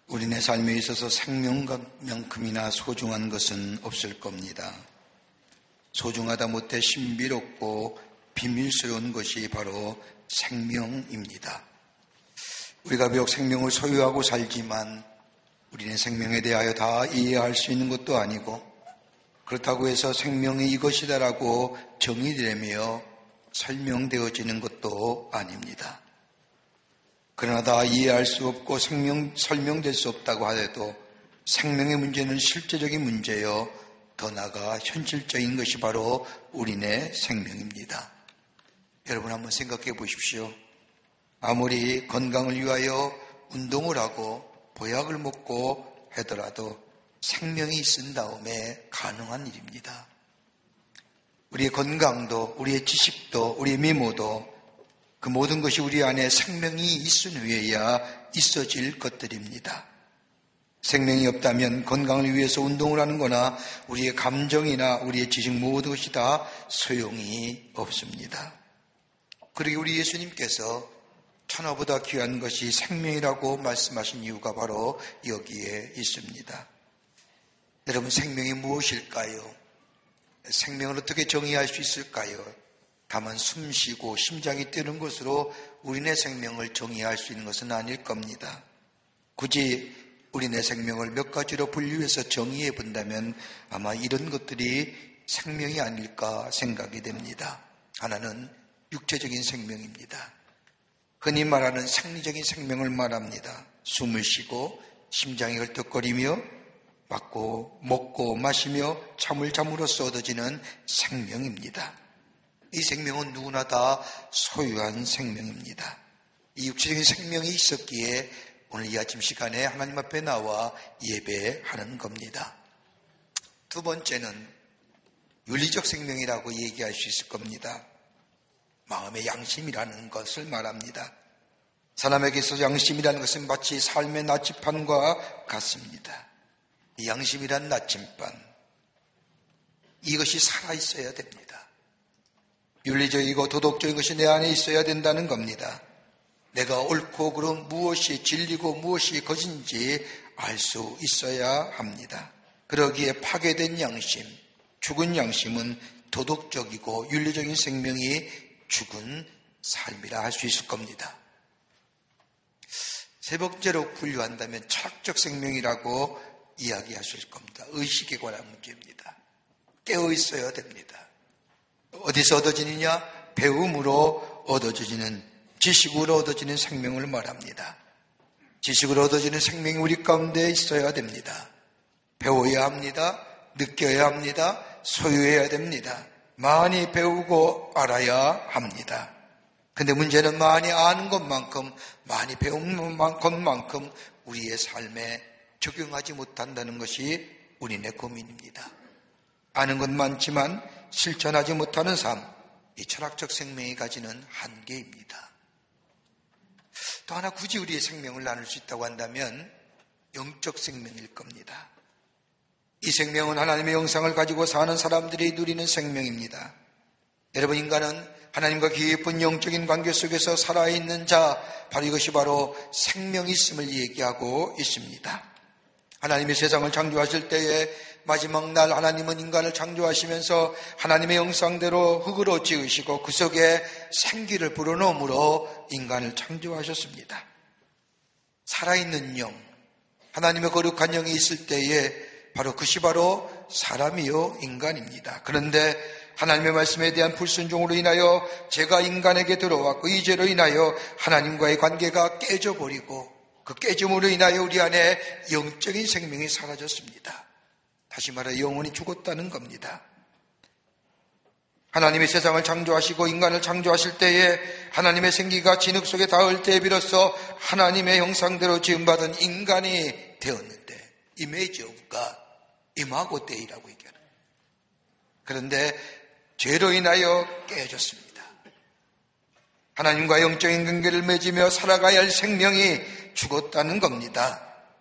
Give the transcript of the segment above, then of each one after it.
우리네 삶에 있어서 생명만큼이나 소중한 것은 없을 겁니다. 소중하다 못해 신비롭고 비밀스러운 것이 바로 생명입니다. 우리가 비록 생명을 소유하고 살지만 우리는 생명에 대하여 다 이해할 수 있는 것도 아니고, 그렇다고 해서 생명이 이것이다라고 정의되며 설명되어지는 것도 아닙니다. 그러나 다 이해할 수 없고 설명될 수 없다고 하더라도 생명의 문제는 실제적인 문제요, 더 나아가 현실적인 것이 바로 우리네 생명입니다. 여러분 한번 생각해 보십시오. 아무리 건강을 위하여 운동을 하고 보약을 먹고 하더라도 생명이 있은 다음에 가능한 일입니다. 우리의 건강도, 우리의 지식도, 우리의 미모도, 그 모든 것이 우리 안에 생명이 있은 후에야 있어질 것들입니다. 생명이 없다면 건강을 위해서 운동을 하는 거나 우리의 감정이나 우리의 지식 모든 것이 다 소용이 없습니다. 그러기에 우리 예수님께서 천하보다 귀한 것이 생명이라고 말씀하신 이유가 바로 여기에 있습니다. 여러분, 생명이 무엇일까요? 생명을 어떻게 정의할 수 있을까요? 다만 숨쉬고 심장이 뛰는 것으로 우리네 생명을 정의할 수 있는 것은 아닐 겁니다. 굳이 우리네 생명을 몇 가지로 분류해서 정의해 본다면 아마 이런 것들이 생명이 아닐까 생각이 됩니다. 하나는 육체적인 생명입니다. 흔히 말하는 생리적인 생명을 말합니다. 숨을 쉬고 심장이 헐떡거리며 먹고 마시며 잠으로써 얻어지는 생명입니다. 이 생명은 누구나 다 소유한 생명입니다. 이 육체적인 생명이 있었기에 오늘 이 아침 시간에 하나님 앞에 나와 예배하는 겁니다. 두 번째는 윤리적 생명이라고 얘기할 수 있을 겁니다. 마음의 양심이라는 것을 말합니다. 사람에게 있어서 양심이라는 것은 마치 삶의 나침반과 같습니다. 이 양심이란 나침반, 이것이 살아있어야 됩니다. 윤리적이고 도덕적인 것이 내 안에 있어야 된다는 겁니다. 내가 옳고 그름 무엇이 진리고 무엇이 거짓인지 알 수 있어야 합니다. 그러기에 파괴된 양심, 죽은 양심은 도덕적이고 윤리적인 생명이 죽은 삶이라 할 수 있을 겁니다. 세 번째로 분류한다면 철학적 생명이라고 이야기할 수 있을 겁니다. 의식에 관한 문제입니다. 깨어 있어야 됩니다. 어디서 얻어지느냐? 배움으로 얻어지는, 지식으로 얻어지는 생명을 말합니다. 지식으로 얻어지는 생명이 우리 가운데 있어야 됩니다. 배워야 합니다. 느껴야 합니다. 소유해야 됩니다. 많이 배우고 알아야 합니다. 근데 문제는 많이 아는 것만큼, 많이 배운 것만큼 우리의 삶에 적용하지 못한다는 것이 우리네 고민입니다. 아는 건 많지만 실천하지 못하는 삶, 이 철학적 생명이 가지는 한계입니다. 또 하나 굳이 우리의 생명을 나눌 수 있다고 한다면 영적 생명일 겁니다. 이 생명은 하나님의 형상을 가지고 사는 사람들이 누리는 생명입니다. 여러분, 인간은 하나님과 깊은 영적인 관계 속에서 살아있는 자, 바로 이것이 바로 생명이 있음을 얘기하고 있습니다. 하나님이 세상을 창조하실 때에 마지막 날 하나님은 인간을 창조하시면서 하나님의 형상대로 흙으로 지으시고 그 속에 생기를 불어넣음으로 인간을 창조하셨습니다. 살아있는 영, 하나님의 거룩한 영이 있을 때에 바로 그것이 바로 사람이요 인간입니다. 그런데 하나님의 말씀에 대한 불순종으로 인하여 죄가 인간에게 들어왔고 이 죄로 인하여 하나님과의 관계가 깨져버리고 그 깨짐으로 인하여 우리 안에 영적인 생명이 사라졌습니다. 다시 말해 영혼이 죽었다는 겁니다. 하나님이 세상을 창조하시고 인간을 창조하실 때에 하나님의 생기가 진흙 속에 닿을 때에 비로소 하나님의 형상대로 지음받은 인간이 되었는데 이미지 오브 갓, 이마고 데이라고 얘기하는 거예요. 그런데 죄로 인하여 깨졌습니다. 하나님과 영적인 관계를 맺으며 살아가야 할 생명이 죽었다는 겁니다.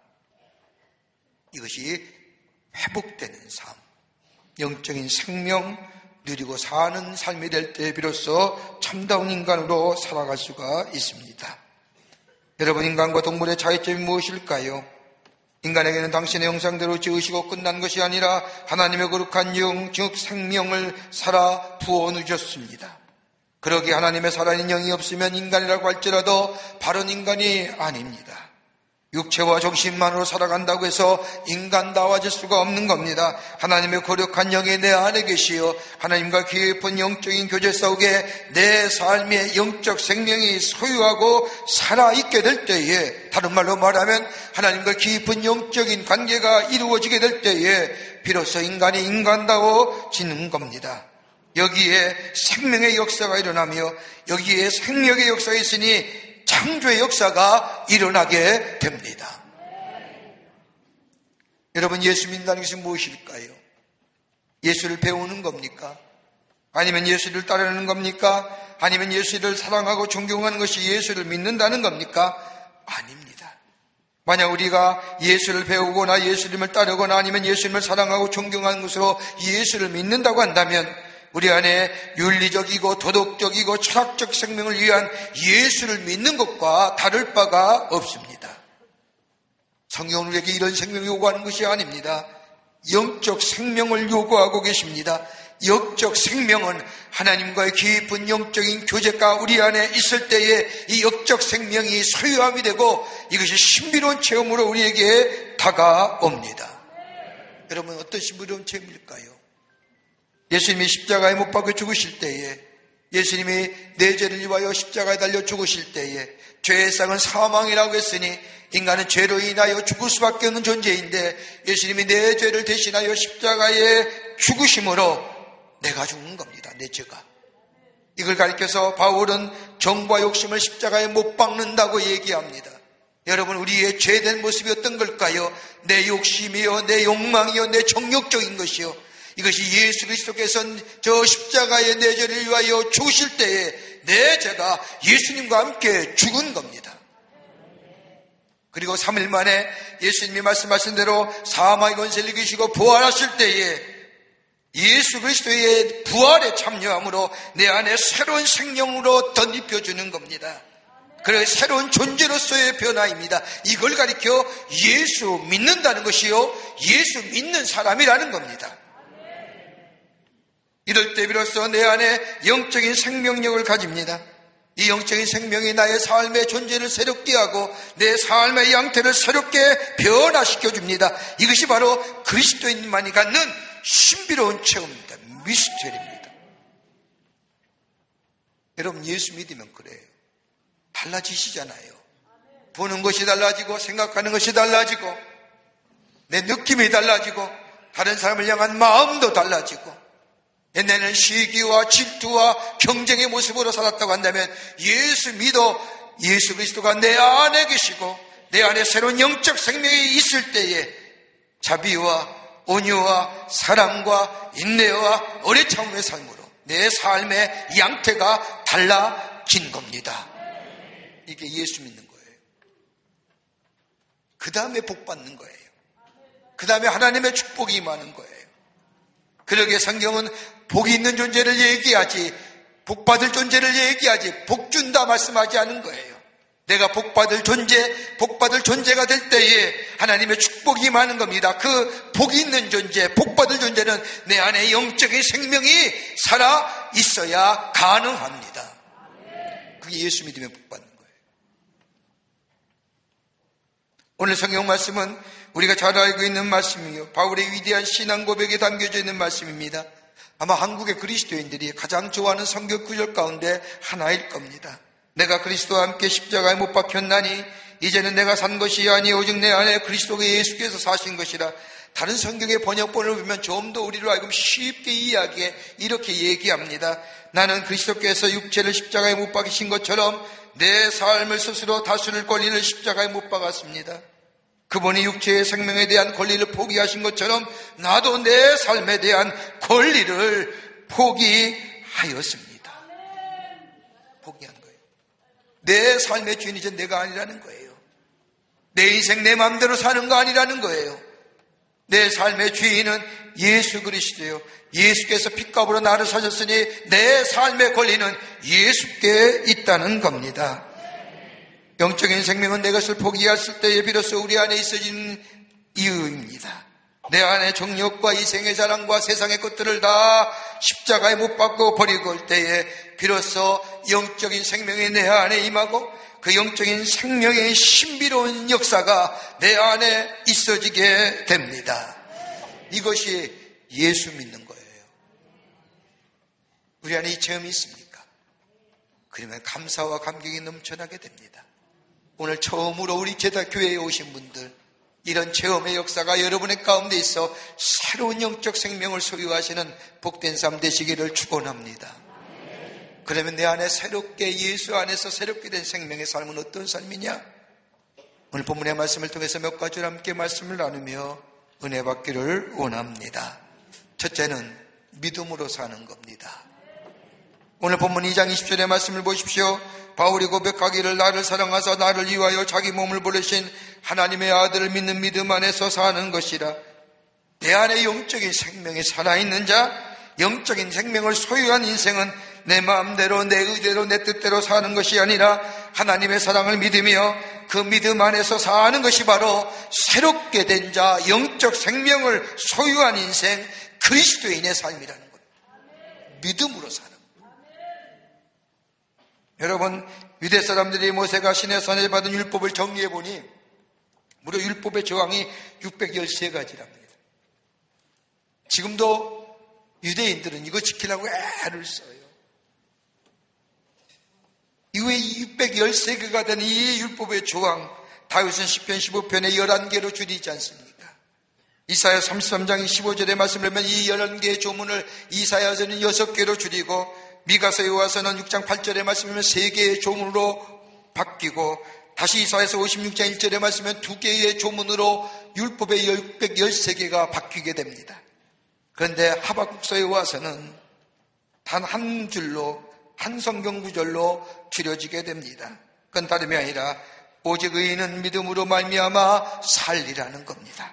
이것이 회복되는 삶, 영적인 생명 누리고 사는 삶이 될 때 비로소 참다운 인간으로 살아갈 수가 있습니다. 여러분, 인간과 동물의 차이점이 무엇일까요? 인간에게는 당신의 형상대로 지으시고 끝난 것이 아니라 하나님의 거룩한 영, 즉 생명을 살아 부어누셨습니다. 그러기에 하나님의 살아있는 영이 없으면 인간이라고 할지라도 바른 인간이 아닙니다. 육체와 정신만으로 살아간다고 해서 인간다워질 수가 없는 겁니다. 하나님의 거룩한 영이 내 안에 계시어 하나님과 깊은 영적인 교제 속에 내 삶의 영적 생명이 소유하고 살아있게 될 때에, 다른 말로 말하면 하나님과 깊은 영적인 관계가 이루어지게 될 때에 비로소 인간이 인간다워지는 겁니다. 여기에 생명의 역사가 일어나며 여기에 생명의 역사가 있으니 창조의 역사가 일어나게 됩니다. 여러분, 예수 믿는다는 것이 무엇일까요? 예수를 배우는 겁니까? 아니면 예수를 따르는 겁니까? 아니면 예수를 사랑하고 존경하는 것이 예수를 믿는다는 겁니까? 아닙니다. 만약 우리가 예수를 배우거나 예수님을 따르거나 아니면 예수님을 사랑하고 존경하는 것으로 예수를 믿는다고 한다면 우리 안에 윤리적이고 도덕적이고 철학적 생명을 위한 예수를 믿는 것과 다를 바가 없습니다. 성경은 우리에게 이런 생명을 요구하는 것이 아닙니다. 영적 생명을 요구하고 계십니다. 영적 생명은 하나님과의 깊은 영적인 교제가 우리 안에 있을 때에 이 영적 생명이 소유함이 되고 이것이 신비로운 체험으로 우리에게 다가옵니다. 여러분, 어떤 신비로운 체험일까요? 예수님이 십자가에 못 박혀 죽으실 때에, 예수님이 내 죄를 위하여 십자가에 달려 죽으실 때에 죄의 상은 사망이라고 했으니 인간은 죄로 인하여 죽을 수밖에 없는 존재인데 예수님이 내 죄를 대신하여 십자가에 죽으심으로 내가 죽는 겁니다. 내 죄가. 이걸 가리켜서 바울은 정과 욕심을 십자가에 못 박는다고 얘기합니다. 여러분, 우리의 죄된 모습이 어떤 걸까요? 내 욕심이요, 내 욕망이요, 내 정욕적인 것이요, 이것이 예수 그리스도께서 저 십자가의 내 죄를 위하여 죽으실 때에 내 죄가 예수님과 함께 죽은 겁니다. 그리고 3일 만에 예수님이 말씀하신 대로 사망의 권세를 이기시고 부활하실 때에 예수 그리스도의 부활에 참여함으로 내 안에 새로운 생명으로 덧입혀주는 겁니다. 그래서 새로운 존재로서의 변화입니다. 이걸 가리켜 예수 믿는다는 것이요, 예수 믿는 사람이라는 겁니다. 이럴 때 비로소 내 안에 영적인 생명력을 가집니다. 이 영적인 생명이 나의 삶의 존재를 새롭게 하고 내 삶의 양태를 새롭게 변화시켜줍니다. 이것이 바로 그리스도인만이 갖는 신비로운 체험입니다. 미스터리입니다. 여러분, 예수 믿으면 그래요. 달라지시잖아요. 보는 것이 달라지고 생각하는 것이 달라지고 내 느낌이 달라지고 다른 사람을 향한 마음도 달라지고, 옛날에는 시기와 질투와 경쟁의 모습으로 살았다고 한다면 예수 믿어 예수 그리스도가 내 안에 계시고 내 안에 새로운 영적 생명이 있을 때에 자비와 온유와 사랑과 인내와 오래 참음의 삶으로 내 삶의 양태가 달라진 겁니다. 이게 예수 믿는 거예요. 그 다음에 복 받는 거예요. 그 다음에 하나님의 축복이 임하는 거예요. 그러기에 성경은 복이 있는 존재를 얘기하지 복 받을 존재를 얘기하지 복 준다 말씀하지 않은 거예요. 내가 복 받을 존재가 될 때에 하나님의 축복이 임하는 겁니다. 그 복이 있는 존재, 복 받을 존재는 내 안에 영적인 생명이 살아 있어야 가능합니다. 그게 예수 믿으면 복 받는 거예요. 오늘 성경 말씀은 우리가 잘 알고 있는 말씀이요, 바울의 위대한 신앙 고백에 담겨져 있는 말씀입니다. 아마 한국의 그리스도인들이 가장 좋아하는 성경 구절 가운데 하나일 겁니다. 내가 그리스도와 함께 십자가에 못 박혔나니 이제는 내가 산 것이 아니 오직 내 안에 그리스도가 예수께서 사신 것이라. 다른 성경의 번역본을 보면 좀 더 우리로 하여금 쉽게 이해하기에 이렇게 얘기합니다. 나는 그리스도께서 육체를 십자가에 못 박이신 것처럼 내 삶을 스스로 다스릴 권리를 십자가에 못 박았습니다. 그분이 육체의 생명에 대한 권리를 포기하신 것처럼 나도 내 삶에 대한 권리를 포기하였습니다. 포기한 거예요. 내 삶의 주인이 이제 내가 아니라는 거예요. 내 인생 내 마음대로 사는 거 아니라는 거예요. 내 삶의 주인은 예수 그리스도예요. 예수께서 핏값으로 나를 사셨으니 내 삶의 권리는 예수께 있다는 겁니다. 영적인 생명은 내 것을 포기했을 때에 비로소 우리 안에 있어진 이유입니다. 내 안에 정욕과 이생의 자랑과 세상의 것들을 다 십자가에 못 박고 버리고 올 때에 비로소 영적인 생명이 내 안에 임하고 그 영적인 생명의 신비로운 역사가 내 안에 있어지게 됩니다. 이것이 예수 믿는 거예요. 우리 안에 이 체험이 있습니까? 그러면 감사와 감격이 넘쳐나게 됩니다. 오늘 처음으로 우리 제자교회에 오신 분들, 이런 체험의 역사가 여러분의 가운데 있어 새로운 영적 생명을 소유하시는 복된 삶 되시기를 축원합니다. 그러면 내 안에 새롭게, 예수 안에서 새롭게 된 생명의 삶은 어떤 삶이냐? 오늘 본문의 말씀을 통해서 몇 가지로 함께 말씀을 나누며 은혜 받기를 원합니다. 첫째는 믿음으로 사는 겁니다. 오늘 본문 2장 20절의 말씀을 보십시오. 바울이 고백하기를 나를 사랑하사 나를 위하여 자기 몸을 보내신 하나님의 아들을 믿는 믿음 안에서 사는 것이라. 내 안에 영적인 생명이 살아있는 자, 영적인 생명을 소유한 인생은 내 마음대로 내 의대로 내 뜻대로 사는 것이 아니라 하나님의 사랑을 믿으며 그 믿음 안에서 사는 것이 바로 새롭게 된 자, 영적 생명을 소유한 인생, 그리스도인의 삶이라는 거예요. 믿음으로 사는 거예요. 여러분, 유대 사람들이 모세가 시내산에 받은 율법을 정리해보니 무려 율법의 조항이 613가지랍니다. 지금도 유대인들은 이거 지키려고 애를 써요. 이후에 613개가 된 이 율법의 조항, 다윗은 시편 15편에 11개로 줄이지 않습니까? 이사야 33장 15절의 말씀을 보면 이 11개의 조문을 이사야서는 6개로 줄이고 미가서에 와서는 6장 8절의 말씀이면 3개의 조문으로 바뀌고 다시 이사야서 56장 1절의 말씀이면 2개의 조문으로 율법의 613개가 바뀌게 됩니다. 그런데 하박국서에 와서는 단 한 줄로, 한 성경 구절로 줄여지게 됩니다. 그건 다름이 아니라 오직 의인은 믿음으로 말미암아 살리라는 겁니다.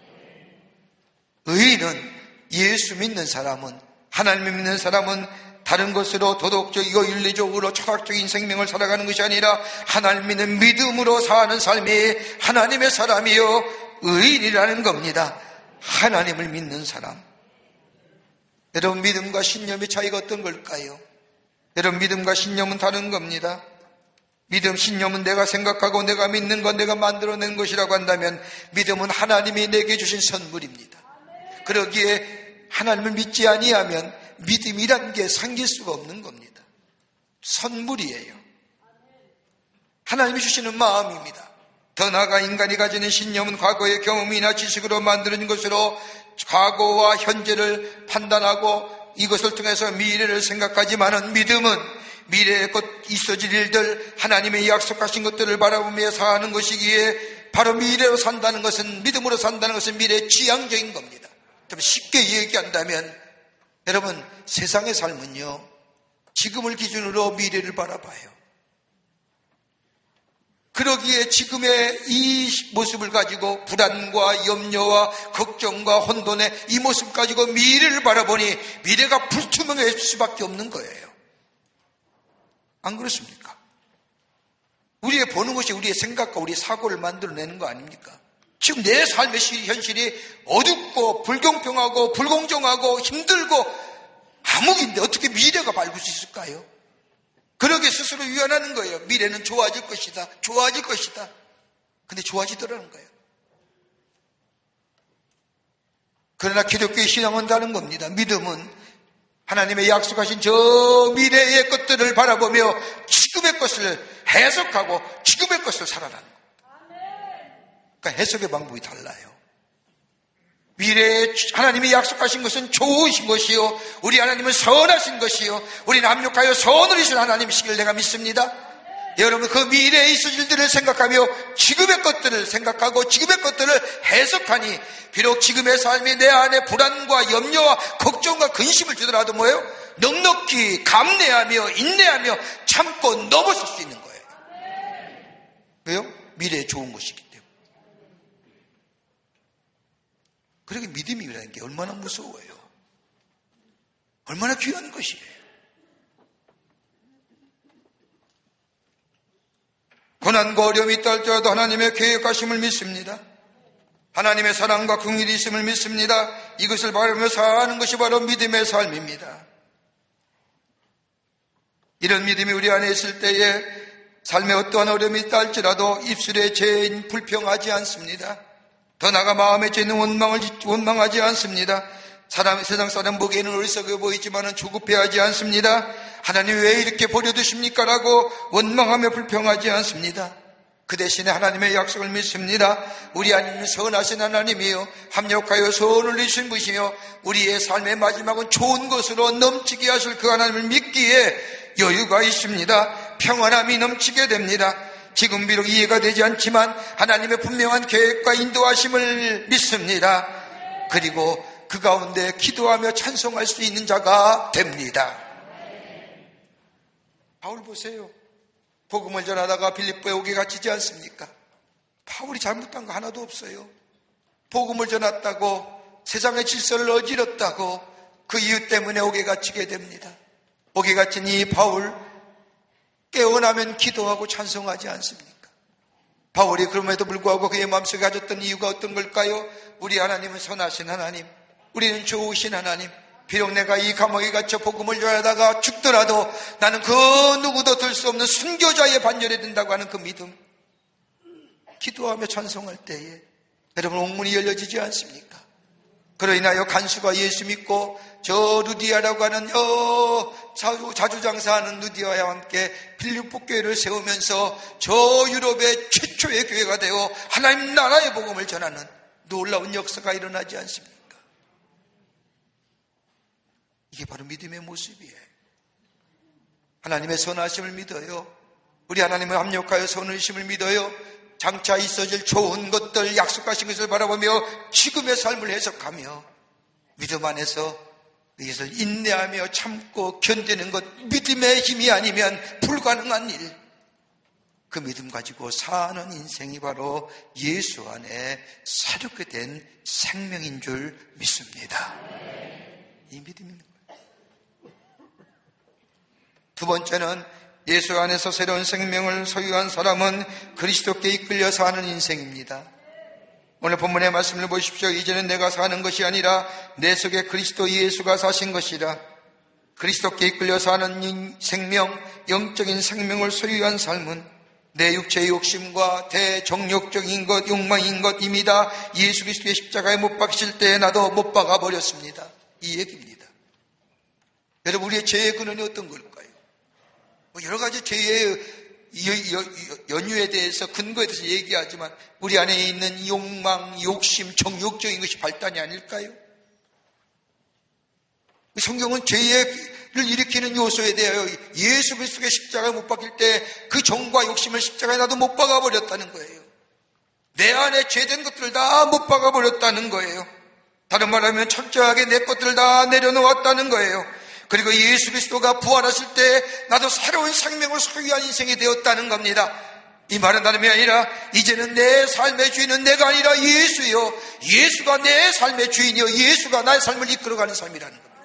의인은, 예수 믿는 사람은, 하나님을 믿는 사람은 다른 것으로 도덕적이고 윤리적으로 철학적인 생명을 살아가는 것이 아니라 하나님 믿는 믿음으로 사는 삶이 하나님의 사람이요 의인이라는 겁니다. 하나님을 믿는 사람. 여러분, 믿음과 신념의 차이가 어떤 걸까요? 여러분, 믿음과 신념은 다른 겁니다. 믿음, 신념은 내가 생각하고 내가 믿는 건 내가 만들어낸 것이라고 한다면 믿음은 하나님이 내게 주신 선물입니다. 그러기에 하나님을 믿지 아니하면 믿음이란 게 생길 수가 없는 겁니다. 선물이에요. 하나님이 주시는 마음입니다. 더 나아가 인간이 가지는 신념은 과거의 경험이나 지식으로 만드는 것으로 과거와 현재를 판단하고 이것을 통해서 미래를 생각하지만은 믿음은 미래에 곧 있어질 일들, 하나님의 약속하신 것들을 바라보며 사는 것이기에 바로 미래로 산다는 것은, 믿음으로 산다는 것은 미래의 지향적인 겁니다. 쉽게 얘기한다면 여러분, 세상의 삶은요, 지금을 기준으로 미래를 바라봐요. 그러기에 지금의 이 모습을 가지고 불안과 염려와 걱정과 혼돈의 이 모습 가지고 미래를 바라보니 미래가 불투명해질 수밖에 없는 거예요. 안 그렇습니까? 우리의 보는 것이 우리의 생각과 우리의 사고를 만들어내는 거 아닙니까? 지금 내 삶의 현실이 어둡고 불공평하고 불공정하고 힘들고 암흑인데 어떻게 미래가 밝을 수 있을까요? 그러게 스스로 유연하는 거예요. 미래는 좋아질 것이다. 좋아질 것이다. 근데 좋아지더라는 거예요. 그러나 기독교의 신앙은 다른 겁니다. 믿음은 하나님의 약속하신 저 미래의 것들을 바라보며 지금의 것을 해석하고 지금의 것을 살아가는 거예요. 그러니까 해석의 방법이 달라요. 미래에 하나님이 약속하신 것은 좋으신 것이요, 우리 하나님은 선하신 것이요, 우리는 합력하여 선을 이루신 하나님이시길 내가 믿습니다. 여러분, 그 미래에 있을 일들을 생각하며 지금의 것들을 생각하고 지금의 것들을 해석하니 비록 지금의 삶이 내 안에 불안과 염려와 걱정과 근심을 주더라도 뭐예요? 넉넉히 감내하며 인내하며 참고 넘어설 수 있는 거예요. 왜요? 미래에 좋은 것이기 때문에. 그러게 믿음이라는 게 얼마나 무서워요. 얼마나 귀한 것이에요. 고난과 어려움이 있다 할지라도 하나님의 계획하심을 믿습니다. 하나님의 사랑과 긍휼이 있음을 믿습니다. 이것을 바라며 사는 것이 바로 믿음의 삶입니다. 이런 믿음이 우리 안에 있을 때에 삶에 어떠한 어려움이 있다 할지라도 입술의 죄인 불평하지 않습니다. 더 나아가 마음의 죄는 원망하지 않습니다. 세상 사람 보기에는 어리석어 보이지만 조급해하지 않습니다. 하나님 왜 이렇게 버려두십니까? 라고 원망하며 불평하지 않습니다. 그 대신에 하나님의 약속을 믿습니다. 우리 하나님은 선하신 하나님이요 합력하여 선을 이루신 분이시며 우리의 삶의 마지막은 좋은 것으로 넘치게 하실 그 하나님을 믿기에 여유가 있습니다. 평안함이 넘치게 됩니다. 지금 비록 이해가 되지 않지만 하나님의 분명한 계획과 인도하심을 믿습니다. 그리고 그 가운데 기도하며 찬송할 수 있는 자가 됩니다. 바울 보세요. 복음을 전하다가 빌립보에 오게 갇히지 않습니까? 바울이 잘못한 거 하나도 없어요. 복음을 전했다고 세상의 질서를 어지럽다고 그 이유 때문에 오게 갇히게 됩니다. 오게 갇힌 이 바울 깨어나면 기도하고 찬송하지 않습니까? 바울이 그럼에도 불구하고 그의 마음속에 가졌던 이유가 어떤 걸까요? 우리 하나님은 선하신 하나님, 우리는 좋으신 하나님, 비록 내가 이 감옥에 갇혀 복음을 전하다가 죽더라도 나는 그 누구도 들 수 없는 순교자의 반열에 든다고 하는 그 믿음, 기도하며 찬송할 때에 여러분 옥문이 열려지지 않습니까? 그로 인하여 간수가 예수 믿고 저 루디아라고 하는 자주 장사하는 루디아와 함께 빌립보 교회를 세우면서 저 유럽의 최초의 교회가 되어 하나님 나라의 복음을 전하는 놀라운 역사가 일어나지 않습니까? 이게 바로 믿음의 모습이에요. 하나님의 선하심을 믿어요. 우리 하나님은 합력하여 선하심을 믿어요. 장차 있어질 좋은 것들, 약속하신 것을 바라보며 지금의 삶을 해석하며 믿음 안에서 이것을 인내하며 참고 견디는 것, 믿음의 힘이 아니면 불가능한 일. 그 믿음 가지고 사는 인생이 바로 예수 안에 새롭게 된 생명인 줄 믿습니다. 이 믿음인 거예요. 두 번째는 예수 안에서 새로운 생명을 소유한 사람은 그리스도께 이끌려 사는 인생입니다. 오늘 본문의 말씀을 보십시오. 이제는 내가 사는 것이 아니라 내 속에 그리스도 예수가 사신 것이라. 그리스도께 이끌려 사는 생명, 영적인 생명을 소유한 삶은 내 육체의 욕심과 대정욕적인 것, 욕망인 것 이미 다 예수 그리스도의 십자가에 못 박히실 때 나도 못 박아 버렸습니다. 이 얘기입니다. 여러분, 우리의 죄의 근원이 어떤 걸까요? 여러 가지 죄의 연유에 대해서, 근거에 대해서 얘기하지만 우리 안에 있는 욕망, 욕심, 정욕적인 것이 발단이 아닐까요? 성경은 죄를 일으키는 요소에 대하여 예수 그리스도의 십자가에 못 박힐 때 그 정과 욕심을 십자가에 나도 못 박아버렸다는 거예요. 내 안에 죄된 것들을 다 못 박아버렸다는 거예요. 다른 말하면 철저하게 내 것들을 다 내려놓았다는 거예요. 그리고 예수 그리스도가 부활하실 때 나도 새로운 생명을 소유한 인생이 되었다는 겁니다. 이 말은 다름이 아니라 이제는 내 삶의 주인은 내가 아니라 예수요, 예수가 내 삶의 주인이요, 예수가 나의 삶을 이끌어가는 삶이라는 겁니다.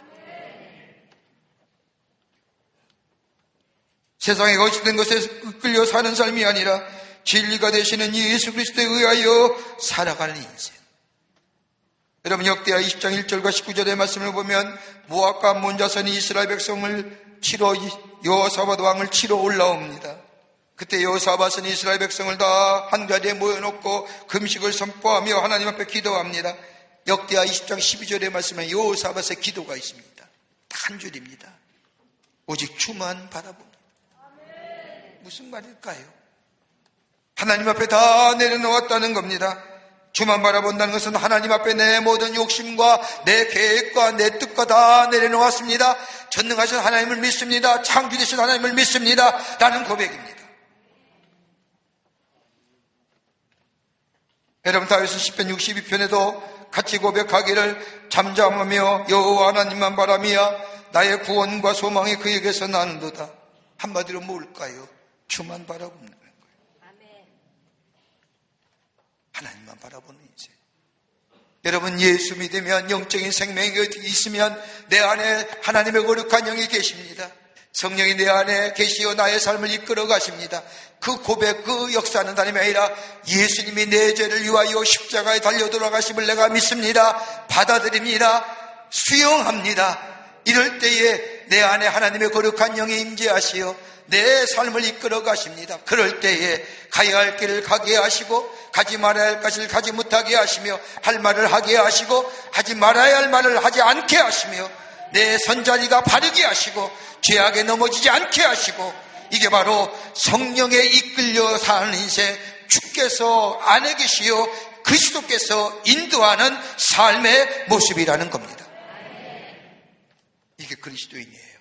세상에 거짓된 것에 이끌려 사는 삶이 아니라 진리가 되시는 예수 그리스도에 의하여 살아가는 인생. 여러분, 역대하 20장 1절과 19절의 말씀을 보면 모압과 암몬 자손이 이스라엘 백성을 치러 여호사밧 왕을 치러 올라옵니다. 그때 여호사밧은 이스라엘 백성을 다 한 자리에 모여놓고 금식을 선포하며 하나님 앞에 기도합니다. 역대하 20장 12절의 말씀에 여호사밧의 기도가 있습니다. 한 줄입니다. 오직 주만 바라봅니다. 무슨 말일까요? 하나님 앞에 다 내려놓았다는 겁니다. 주만 바라본다는 것은 하나님 앞에 내 모든 욕심과 내 계획과 내 뜻과 다 내려놓았습니다. 전능하신 하나님을 믿습니다. 창조되신 하나님을 믿습니다. 라는 고백입니다. 여러분, 다윗은 시편 62편에도 같이 고백하기를 잠잠하며 여호와 하나님만 바라미야 나의 구원과 소망이 그에게서 나는도다. 한마디로 뭘까요? 주만 바라보는 거예요. 하나님만 바라보는 인생. 여러분, 예수 믿으면 영적인 생명이 있으면 내 안에 하나님의 거룩한 영이 계십니다. 성령이 내 안에 계시어 나의 삶을 이끌어 가십니다. 그 고백, 그 역사는 다름이 아니라 예수님이 내 죄를 위하여 십자가에 달려 돌아가심을 내가 믿습니다. 받아들입니다. 수용합니다. 이럴 때에 내 안에 하나님의 거룩한 영이 임재하시어 내 삶을 이끌어 가십니다. 그럴 때에 가야 할 길을 가게 하시고 가지 말아야 할 것을 가지 못하게 하시며 할 말을 하게 하시고 하지 말아야 할 말을 하지 않게 하시며 내 선자리가 바르게 하시고 죄악에 넘어지지 않게 하시고, 이게 바로 성령에 이끌려 사는 인생, 주께서 안에 계시어 그리스도께서 인도하는 삶의 모습이라는 겁니다. 이게 그리스도인이에요.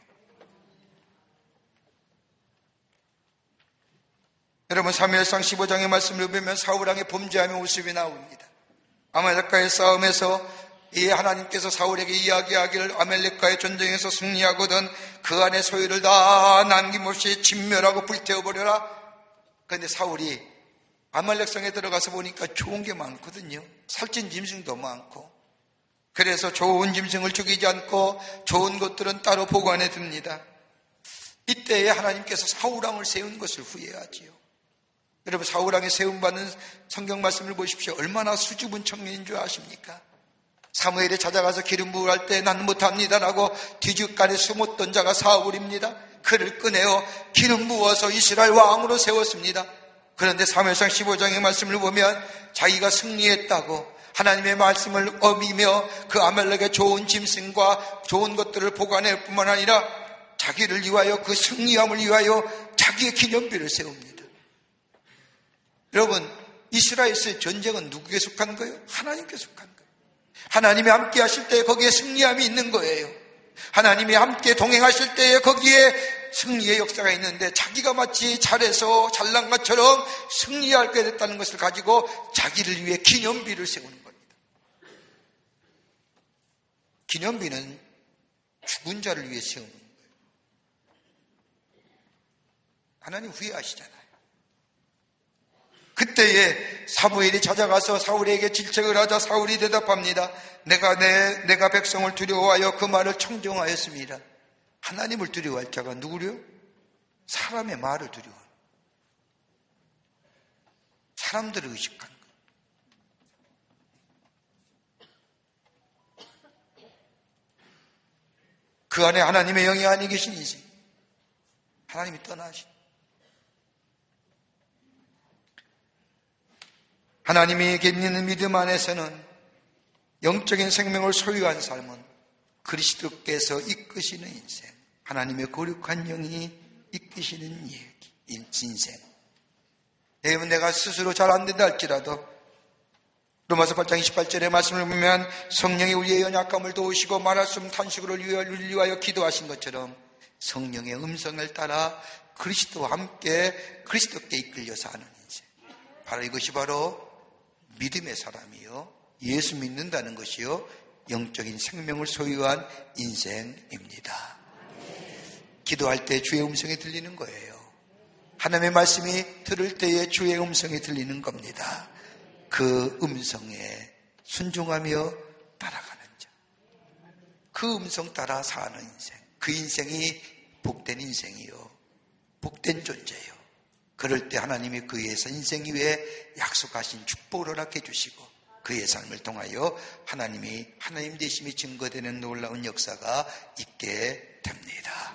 여러분, 사무엘상 15장의 말씀을 보면 사울왕의 범죄함의 모습이 나옵니다. 아말렉과의 싸움에서 이 하나님께서 사울에게 이야기하기를 아말렉과의 전쟁에서 승리하거든 그 안에 소유를 다 남김없이 진멸하고 불태워버려라. 그런데 사울이 아말렉성에 들어가서 보니까 좋은 게 많거든요. 살찐 짐승도 많고. 그래서 좋은 짐승을 죽이지 않고 좋은 것들은 따로 보관해 둡니다. 이때에 하나님께서 사울왕을 세운 것을 후회하지요. 여러분, 사울왕에 세움받는 성경 말씀을 보십시오. 얼마나 수줍은 청년인 줄 아십니까? 사무엘이 찾아가서 기름 부을 때 난 못합니다라고 뒤죽간에 숨었던 자가 사울입니다. 그를 꺼내어 기름 부어서 이스라엘 왕으로 세웠습니다. 그런데 사무엘상 15장의 말씀을 보면 자기가 승리했다고 하나님의 말씀을 어기며 그 아말렉의 좋은 짐승과 좋은 것들을 보관할 뿐만 아니라 자기를 위하여, 그 승리함을 위하여 자기의 기념비를 세웁니다. 여러분, 이스라엘의 전쟁은 누구에게 속한 거예요? 하나님께 속한 거예요. 하나님이 함께 하실 때 거기에 승리함이 있는 거예요. 하나님이 함께 동행하실 때에 거기에 승리의 역사가 있는데, 자기가 마치 잘해서 잘난 것처럼 승리하게 됐다는 것을 가지고 자기를 위해 기념비를 세우는 겁니다. 기념비는 죽은 자를 위해 세우는 거예요. 하나님 후회하시잖아요. 그때에 사무엘이 찾아가서 사울에게 질책을 하자 사울이 대답합니다. 내가 백성을 두려워하여 그 말을 청정하였습니다. 하나님을 두려워할 자가 누구요? 사람의 말을 두려워하는, 사람들을 의식하는 거예요. 그 안에 하나님의 영이 아니 계신 인생, 하나님이 떠나신, 하나님에게 있는 믿음 안에서는 영적인 생명을 소유한 삶은 그리스도께서 이끄시는 인생, 하나님의 거룩한 영이 이끄시는 인생. 여러분, 내가 스스로 잘 안 된다 할지라도 로마서 8장 28절의 말씀을 보면 성령이 우리의 연약함을 도우시고 말할 수 없는 탄식으로 위하여 기도하신 것처럼 성령의 음성을 따라 그리스도와 함께 그리스도께 이끌려 사는 인생, 바로 이것이 바로 믿음의 사람이요, 예수 믿는다는 것이요, 영적인 생명을 소유한 인생입니다. 기도할 때 주의 음성이 들리는 거예요. 하나님의 말씀이 들을 때에 주의 음성이 들리는 겁니다. 그 음성에 순종하며 따라가는 자, 그 음성 따라 사는 인생, 그 인생이 복된 인생이요, 복된 존재요. 그럴 때 하나님이 그의 인생 위에 약속하신 축복을 허락해 주시고 그의 삶을 통하여 하나님이 하나님 되심이 증거되는 놀라운 역사가 있게 됩니다.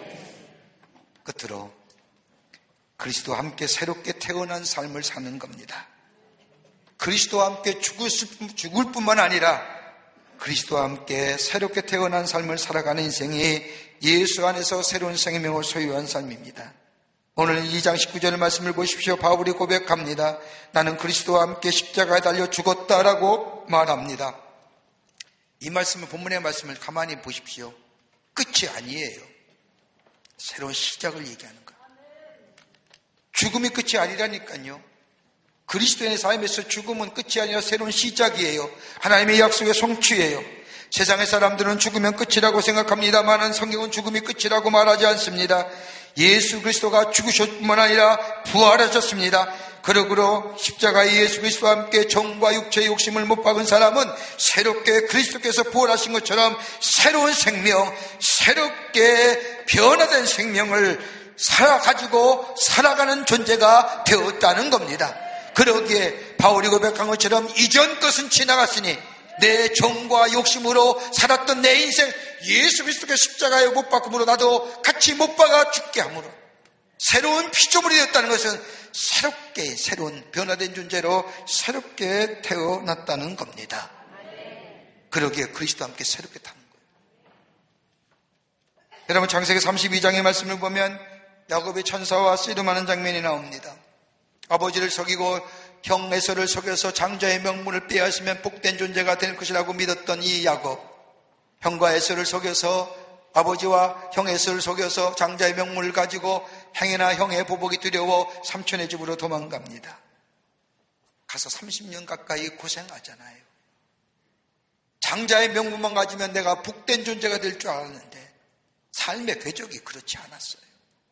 끝으로 그리스도와 함께 새롭게 태어난 삶을 사는 겁니다. 그리스도와 함께 죽을 뿐만 아니라 그리스도와 함께 새롭게 태어난 삶을 살아가는 인생이 예수 안에서 새로운 생명을 소유한 삶입니다. 오늘 2장 19절 말씀을 보십시오. 바울이 고백합니다. 나는 그리스도와 함께 십자가에 달려 죽었다라고 말합니다. 이 말씀을, 본문의 말씀을 가만히 보십시오. 끝이 아니에요. 새로운 시작을 얘기하는 거예요. 죽음이 끝이 아니라니까요. 그리스도의 삶에서 죽음은 끝이 아니라 새로운 시작이에요. 하나님의 약속의 성취예요. 세상의 사람들은 죽으면 끝이라고 생각합니다만 성경은 죽음이 끝이라고 말하지 않습니다. 예수 그리스도가 죽으셨을 뿐만 아니라 부활하셨습니다. 그러므로 십자가의 예수 그리스도와 함께 정과 육체의 욕심을 못 박은 사람은 새롭게 그리스도께서 부활하신 것처럼 새로운 생명, 새롭게 변화된 생명을 가지고 살아가는 존재가 되었다는 겁니다. 그러기에 바울이 고백한 것처럼 이전 것은 지나갔으니 내 정과 욕심으로 살았던 내 인생, 예수 그리스도께 십자가에 못 박음으로 나도 같이 못 박아 죽게 함으로 새로운 피조물이 되었다는 것은 새롭게 새로운 변화된 존재로 새롭게 태어났다는 겁니다. 그러기에 그리스도와 함께 새롭게 타는 거예요. 여러분, 창세기 32장의 말씀을 보면 야곱의 천사와 씨름하는 장면이 나옵니다. 아버지를 속이고 형 에서를 속여서 장자의 명분을 빼앗으면 복된 존재가 될 것이라고 믿었던 이 야곱, 형과 에서를 속여서 아버지와 형 에서를 속여서 장자의 명분을 가지고 행여나 형의 보복이 두려워 삼촌의 집으로 도망갑니다. 가서 30년 가까이 고생하잖아요. 장자의 명분만 가지면 내가 복된 존재가 될 줄 알았는데 삶의 궤적이 그렇지 않았어요.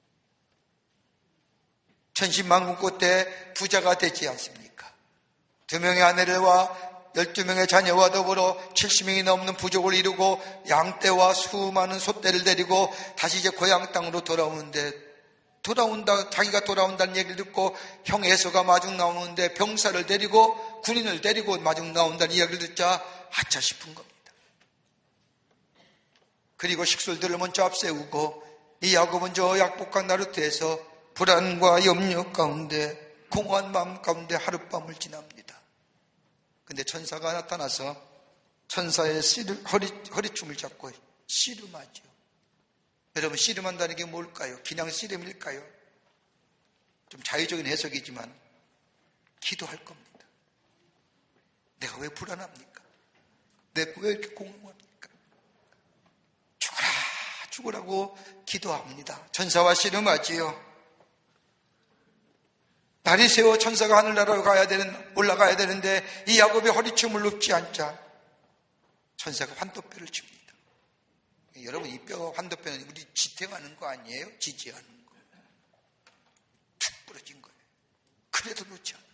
천신만국 때 부자가 되지 않습니까? 2명의 아내들과 12명의 자녀와 더불어 70명이 넘는 부족을 이루고 양떼와 수많은 소떼를 데리고 다시 이제 고향 땅으로 자기가 돌아온다는 얘기를 듣고 형 에서가 마중 나오는데 병사를 데리고 군인을 데리고 마중 나온다는 이야기를 듣자 아차 싶은 겁니다. 그리고 식솔들을 먼저 앞세우고 이 야곱은 저 약복한 나루터에서 불안과 염려 가운데 공허한 마음 가운데 하룻밤을 지납니다. 근데 천사가 나타나서 천사의 허리춤을 잡고 씨름하죠. 여러분, 씨름한다는 게 뭘까요? 그냥 씨름일까요? 좀 자유적인 해석이지만 기도할 겁니다. 내가 왜 불안합니까? 내가 왜 이렇게 공허합니까? 죽으라고 기도합니다. 천사와 씨름하지요. 날이 새워 천사가 하늘나라로 올라가야 되는데 이 야곱이 허리춤을 눕지 않자 천사가 환도뼈를 칩니다. 여러분, 이 환도뼈는 우리 지탱하는 거 아니에요? 지지하는 거. 툭 부러진 거예요. 그래도 놓지 않아요.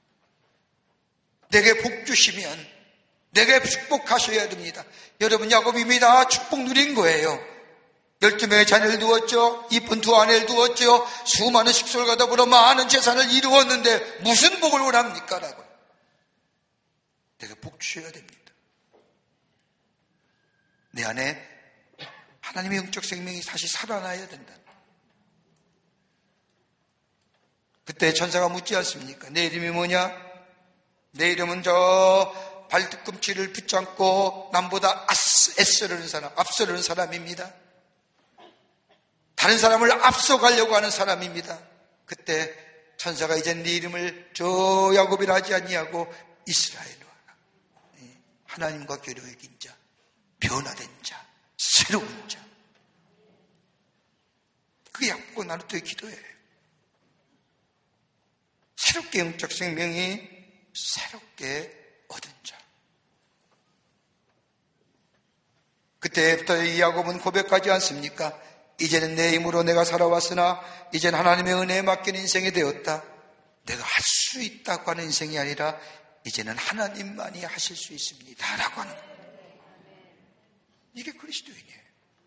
내게 복 주시면 내게 축복하셔야 됩니다. 여러분, 야곱입니다. 축복 누린 거예요. 12명의 자녀를 두었죠. 이쁜 두 아내를 두었죠. 수많은 식솔과 더불어 많은 재산을 이루었는데 무슨 복을 원합니까? 라고. 내가 복 주셔야 됩니다. 내 안에 하나님의 영적 생명이 다시 살아나야 된다. 그때 천사가 묻지 않습니까? 내 이름이 뭐냐? 내 이름은 저 발뒤꿈치를 붙잡고 남보다 앞서려는 사람입니다. 다른 사람을 앞서가려고 하는 사람입니다. 그때 천사가 이제 네 이름을 저 야곱이라 하지 아니하고 이스라엘로 하라. 하나님과 교류의 긴 자, 변화된 자, 새로운 자. 그 약보고 나루터의 기도예요. 새롭게 영적 생명이 새롭게 얻은 자. 그때부터 이 야곱은 고백하지 않습니까? 이제는 내 힘으로 내가 살아왔으나 이제는 하나님의 은혜에 맡긴 인생이 되었다. 내가 할 수 있다고 하는 인생이 아니라 이제는 하나님만이 하실 수 있습니다 라고 하는 거예요. 이게 그리스도인이에요.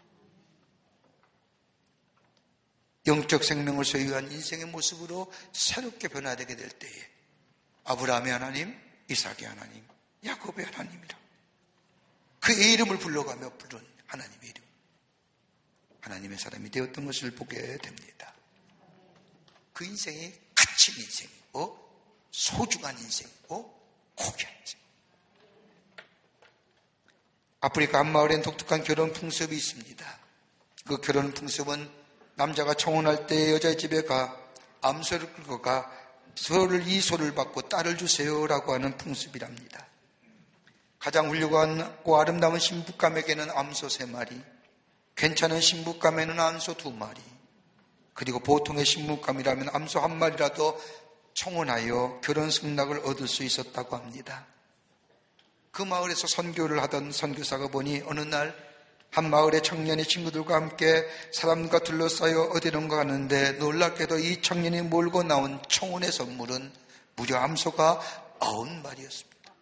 영적 생명을 소유한 인생의 모습으로 새롭게 변화되게 될 때에 아브라함의 하나님, 이삭의 하나님, 야곱의 하나님이라 그의 이름을 불러가며 부른 하나님의 이름, 하나님의 사람이 되었던 것을 보게 됩니다. 그 인생이 가치 있는 인생이고 소중한 인생이고 고귀한 인생. 아프리카 한마을엔 독특한 결혼 풍습이 있습니다. 그 결혼 풍습은 남자가 청혼할 때 여자의 집에 가 암소를 끌고 가 이 소를 받고 딸을 주세요라고 하는 풍습이랍니다. 가장 훌륭하고 아름다운 신부감에게는 암소 3마리, 괜찮은 신부감에는 암소 2마리, 그리고 보통의 신부감이라면 암소 1마리라도 청혼하여 결혼 승낙을 얻을 수 있었다고 합니다. 그 마을에서 선교를 하던 선교사가 보니 어느 날 한 마을의 청년이 친구들과 함께 사람과 둘러싸여 어디론가 가는데 놀랍게도 이 청년이 몰고 나온 청혼의 선물은 무려 암소가 9마리였습니다.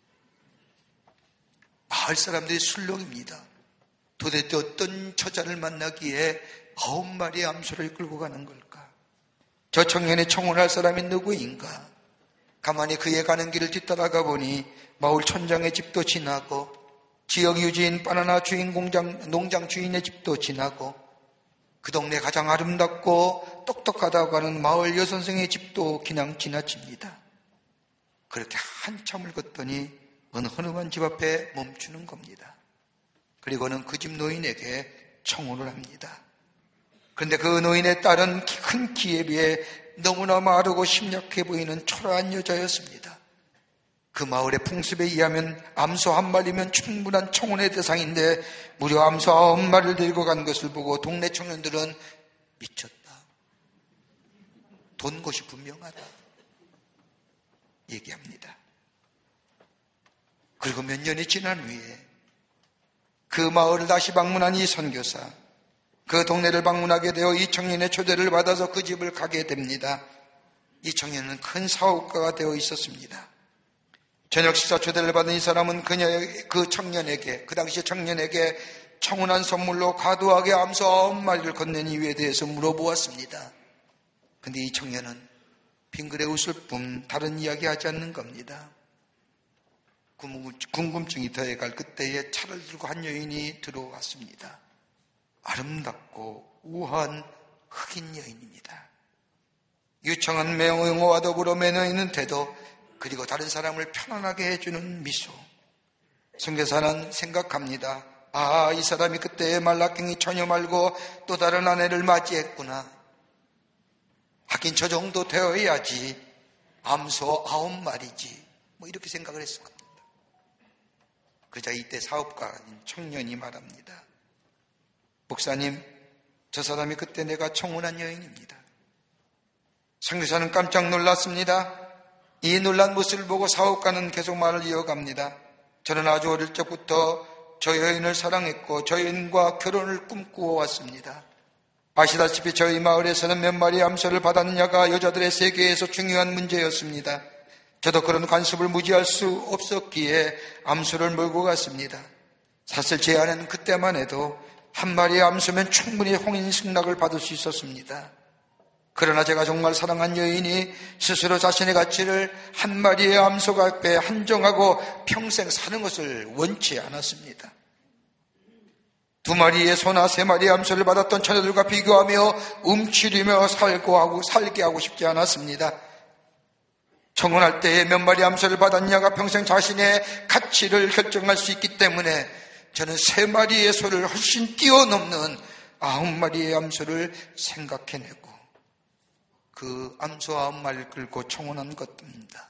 마을 사람들이 술렁입니다. 도대체 어떤 처자를 만나기에 9마리의 암소를 끌고 가는 걸까? 저 청년이 청혼할 사람이 누구인가? 가만히 그의 가는 길을 뒤따라가 보니 마을 촌장의 집도 지나고 지역 유지인 바나나 주인 농장 주인의 집도 지나고 그 동네 가장 아름답고 똑똑하다고 하는 마을 여선생의 집도 그냥 지나칩니다. 그렇게 한참을 걷더니 어느 허름한 집 앞에 멈추는 겁니다. 그리고는 그 집 노인에게 청혼을 합니다. 그런데 그 노인의 딸은 큰 키에 비해 너무나 마르고 심약해 보이는 초라한 여자였습니다. 그 마을의 풍습에 의하면 암소 1마리면 충분한 청혼의 대상인데 무려 암소 9마리를 데리고 간 것을 보고 동네 청년들은 미쳤다, 돈 것이 분명하다 얘기합니다. 그리고 몇 년이 지난 후에 그 마을을 다시 방문한 이 선교사, 그 동네를 방문하게 되어 이 청년의 초대를 받아서 그 집을 가게 됩니다. 이 청년은 큰 사업가가 되어 있었습니다. 저녁 식사 초대를 받은 이 사람은 그 청년에게, 그 당시 청년에게 청혼한 선물로 과도하게 암소 9마리를 건넨 이유에 대해서 물어보았습니다. 그런데 이 청년은 빙그레 웃을 뿐 다른 이야기 하지 않는 겁니다. 궁금증이 더해갈 그때에 차를 들고 한 여인이 들어왔습니다. 아름답고 우아한 흑인 여인입니다. 유창한 명호와 더불어 매너있는 태도, 그리고 다른 사람을 편안하게 해주는 미소. 선교사는 생각합니다. 아, 이 사람이 그때 말라깽이 처녀 말고 또 다른 아내를 맞이했구나. 하긴 저 정도 되어야지 암소 9마리지 뭐 이렇게 생각을 했을 겁니다. 그러자 이때 사업가인 청년이 말합니다. 목사님, 저 사람이 그때 내가 청혼한 여인입니다. 선교사는 깜짝 놀랐습니다. 이 놀란 모습을 보고 사업가는 계속 말을 이어갑니다. 저는 아주 어릴 적부터 저 여인을 사랑했고 저 여인과 결혼을 꿈꾸어 왔습니다. 아시다시피 저희 마을에서는 몇 마리 암소를 받았느냐가 여자들의 세계에서 중요한 문제였습니다. 저도 그런 관습을 무지할 수 없었기에 암소를 몰고 갔습니다. 사실 제 아내는 그때만 해도 1마리의 암소면 충분히 홍인승낙을 받을 수 있었습니다. 그러나 제가 정말 사랑한 여인이 스스로 자신의 가치를 1마리의 암소 앞에 한정하고 평생 사는 것을 원치 않았습니다. 2마리의 소나 3마리의 암소를 받았던 처녀들과 비교하며 움츠리며 살게 하고 싶지 않았습니다. 청혼할 때에 몇 마리 암소를 받았냐가 평생 자신의 가치를 결정할 수 있기 때문에 저는 3마리의 소를 훨씬 뛰어넘는 9마리의 암소를 생각해내고 그 암소 9마리를 끌고 청혼한 것입니다.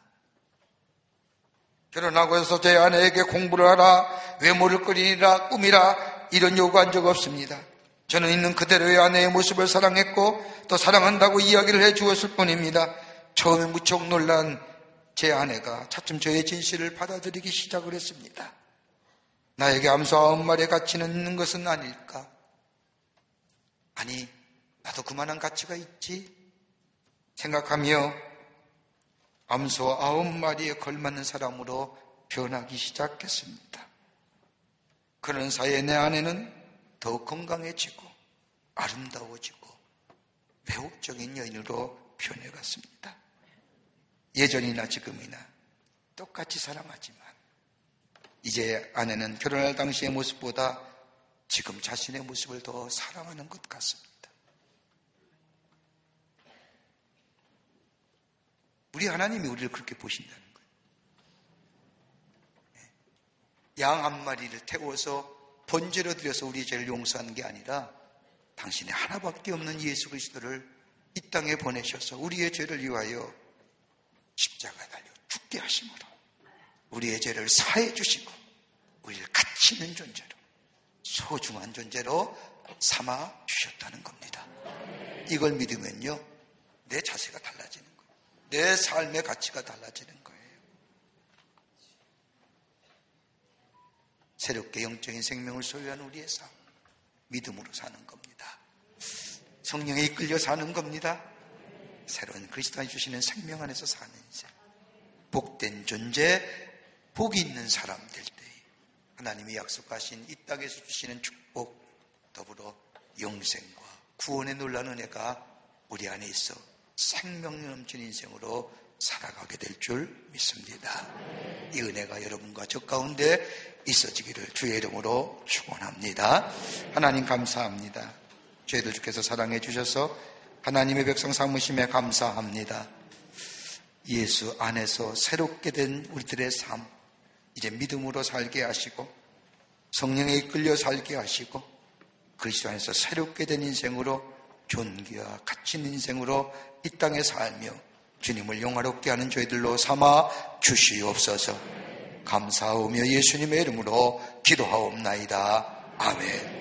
결혼하고 해서 제 아내에게 공부를 하라, 외모를 끓이라, 꾸미라 이런 요구한 적 없습니다. 저는 있는 그대로의 아내의 모습을 사랑했고 또 사랑한다고 이야기를 해주었을 뿐입니다. 처음에 무척 놀란 제 아내가 차츰 저의 진실을 받아들이기 시작을 했습니다. 나에게 암소 9마리의 가치는 있는 것은 아닐까? 아니, 나도 그만한 가치가 있지? 생각하며 암소 9마리에 걸맞는 사람으로 변하기 시작했습니다. 그런 사이에 내 아내는 더욱 건강해지고 아름다워지고 매혹적인 여인으로 변해갔습니다. 예전이나 지금이나 똑같이 사랑하지만 이제 아내는 결혼할 당시의 모습보다 지금 자신의 모습을 더 사랑하는 것 같습니다. 우리 하나님이 우리를 그렇게 보신다는 거예요. 양 1마리를 태워서 번제로 드려서 우리 죄를 용서하는 게 아니라 당신의 하나밖에 없는 예수 그리스도를 이 땅에 보내셔서 우리의 죄를 위하여 십자가에 달려 죽게 하심으로 우리의 죄를 사해 주시고 우리를 가치 있는 존재로 소중한 존재로 삼아 주셨다는 겁니다. 이걸 믿으면요 내 자세가 달라지는 거예요. 내 삶의 가치가 달라지는 거예요. 새롭게 영적인 생명을 소유한 우리의 삶, 믿음으로 사는 겁니다. 성령에 이끌려 사는 겁니다. 새로운 그리스도 안에 주시는 생명 안에서 사는 인생, 복된 존재, 복이 있는 사람 될 때 하나님이 약속하신 이 땅에서 주시는 축복, 더불어 영생과 구원의 놀라운 은혜가 우리 안에 있어 생명 넘치는 인생으로 살아가게 될 줄 믿습니다. 이 은혜가 여러분과 저 가운데 있어지기를 주의 이름으로 축원합니다. 하나님 감사합니다. 저희들 주께서 사랑해 주셔서 하나님의 백성 삼으심에 감사합니다. 예수 안에서 새롭게 된 우리들의 삶, 이제 믿음으로 살게 하시고 성령에 이끌려 살게 하시고 그리스도 안에서 새롭게 된 인생으로 존귀와 가치 있는 인생으로 이 땅에 살며 주님을 영화롭게 하는 저희들로 삼아 주시옵소서. 감사하며 예수님의 이름으로 기도하옵나이다. 아멘.